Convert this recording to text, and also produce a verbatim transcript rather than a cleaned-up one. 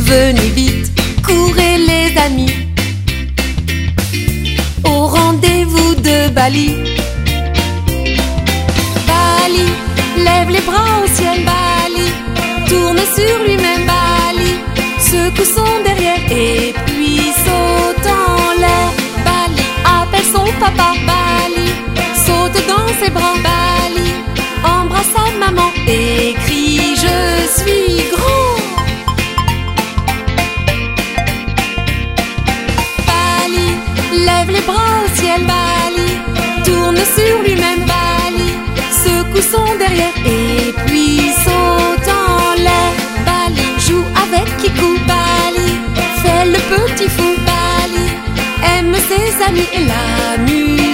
Venez vite, courez les amis, au rendez-vous de Bali. Bali, lève les bras au ciel. Bali, tourne sur lui-même. Bali, secoue son derrière et puis saute en l'air. Bali, appelle son papa. Bali, saute dans ses bras. Bali, embrasse sa maman et crie je suis grand. Bali, lève les bras au ciel. Bali, tourne sur lui-même. Bali, secoue son derrière et puis saute en l'air. Bali, joue avec Kikou. Bali, fait le petit fou. Bali, aime ses amis et la musique.